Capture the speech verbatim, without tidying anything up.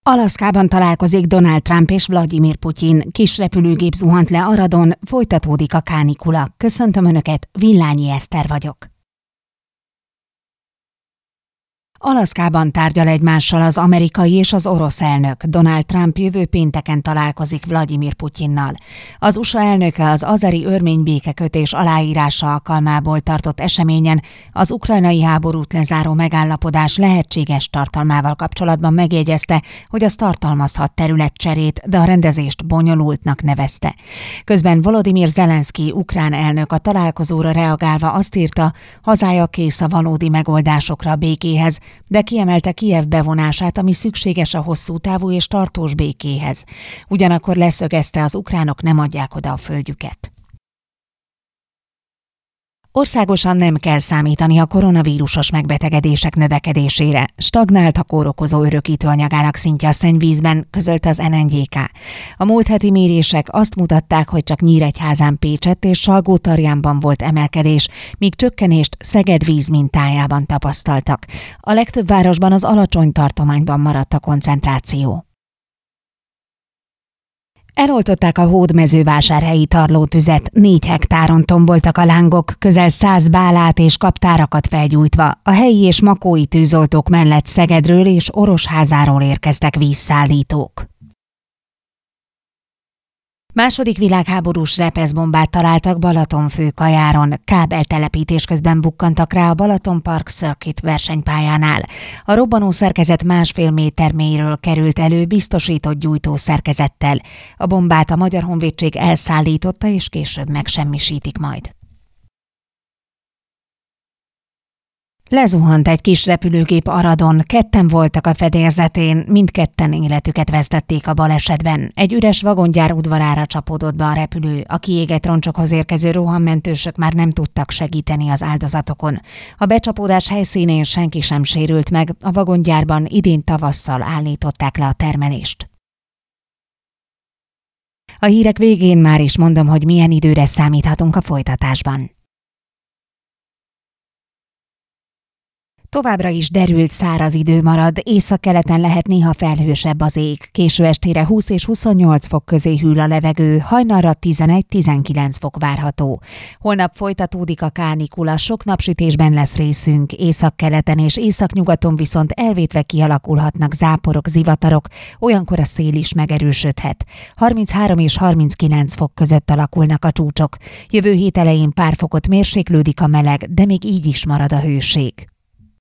Alaszkában találkozik Donald Trump és Vladimir Putyin. Kis repülőgép zuhant le Aradon, folytatódik a kánikula. Köszöntöm Önöket, Villányi Eszter vagyok. Alaszkában tárgyal egymással az amerikai és az orosz elnök. Donald Trump jövő pénteken találkozik Vladimir Putyinnal. Az u es á elnöke az azeri-örmény békekötés aláírása alkalmából tartott eseményen az ukrajnai háborút lezáró megállapodás lehetséges tartalmával kapcsolatban megjegyezte, hogy az tartalmazhat területcserét, de a rendezést bonyolultnak nevezte. Közben Volodymyr Zelenszky ukrán elnök a találkozóra reagálva azt írta, hazája kész a valódi megoldásokra a békéhez, de kiemelte Kijev bevonását, ami szükséges a hosszú távú és tartós békéhez. Ugyanakkor leszögezte, az ukránok nem adják oda a földjüket. Országosan nem kell számítani a koronavírusos megbetegedések növekedésére. Stagnált a kórokozó örökítőanyagának szintje a szennyvízben, közölte az en en gé ká. A múlt heti mérések azt mutatták, hogy csak Nyíregyházán, Pécsett és Salgótarjánban volt emelkedés, míg csökkenést Szeged vízmintájában tapasztaltak. A legtöbb városban az alacsony tartományban maradt a koncentráció. Eloltották a hódmezővásárhelyi tarlótüzet, négy hektáron tomboltak a lángok, közel száz bálát és kaptárakat felgyújtva. A helyi és makói tűzoltók mellett Szegedről és Orosházáról érkeztek vízszállítók. Második világháborús repeszbombát találtak Balatonfőkajáron. Kábeltelepítés közben bukkantak rá a Balaton Park Circuit versenypályánál. A robbanó szerkezet másfél méter mélyről került elő biztosított gyújtó szerkezettel. A bombát a Magyar Honvédség elszállította és később megsemmisítik majd. Lezuhant egy kis repülőgép Aradon, ketten voltak a fedélzetén, mindketten életüket vesztették a balesetben. Egy üres vagongyár udvarára csapódott be a repülő, a kiégett roncsokhoz érkező rohanmentősök már nem tudtak segíteni az áldozatokon. A becsapódás helyszínén senki sem sérült meg, a vagongyárban idén tavasszal állították le a termelést. A hírek végén már is mondom, hogy milyen időre számíthatunk a folytatásban. Továbbra is derült, száraz idő marad, északkeleten lehet néha felhősebb az ég. Késő estére húsz és huszonnyolc fok közé hűl a levegő, hajnalra tizenegy-tizenkilenc fok várható. Holnap folytatódik a kánikula, sok napsütésben lesz részünk, északkeleten és északnyugaton viszont elvétve kialakulhatnak záporok, zivatarok, olyankor a szél is megerősödhet. harminchárom és harminckilenc fok között alakulnak a csúcsok. Jövő hét elején pár fokot mérséklődik a meleg, de még így is marad a hőség.